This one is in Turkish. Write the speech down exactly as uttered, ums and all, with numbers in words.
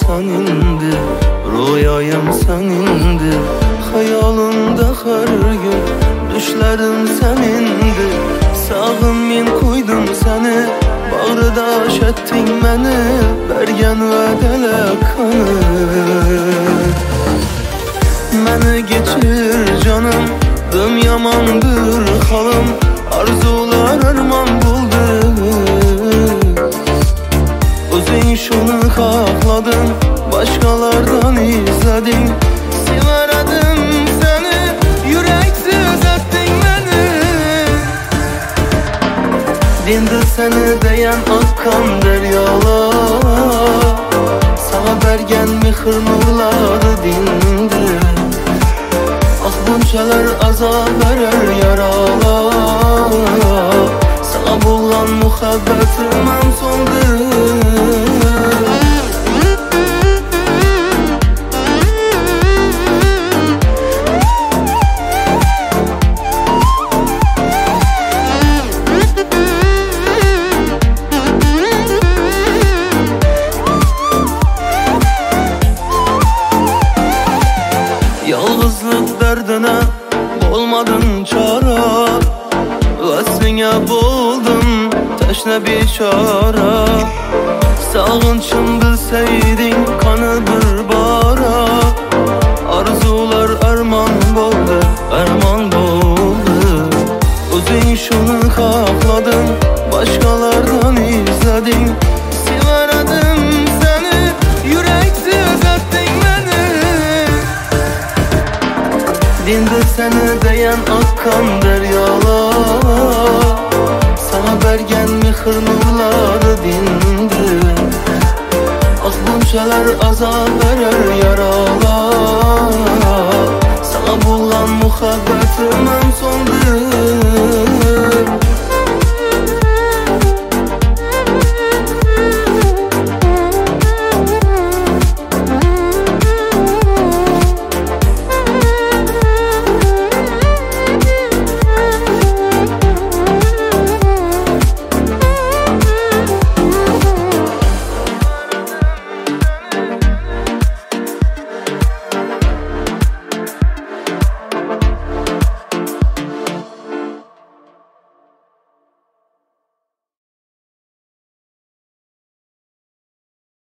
senindi, rüyayım senindi. Hayalımda her gün düşlerim senindi. Sağım men koydum seni, bağrıda ettin beni, bergen vedele kanı. Məni geçir canım, dım yamandır halım, arzular arman buldu. Özün şunu hakladın, başkalardan izledin. Severedim seni, yüreksiz ettin beni. Dindi seni deyen akkan deryalar, sana bergen mihir nurları dindi. Ah bunçalar azab verer yaralar, sana bulan muhabbetim hem sondu. Yalnızlık derdine olmadın çara, Vasfine buldum teşne biçara. Sağınçım bilseydin kanı bir bara, arzular arman boldu, arman boldu. Özün şunu hakladın, başkalardan izledin. Severedim seni, yüreksiz ettin beni. Dindi seni deyen akkan deryalar, sana bergen mihir nurları dindi. Ah bunçalar azab verer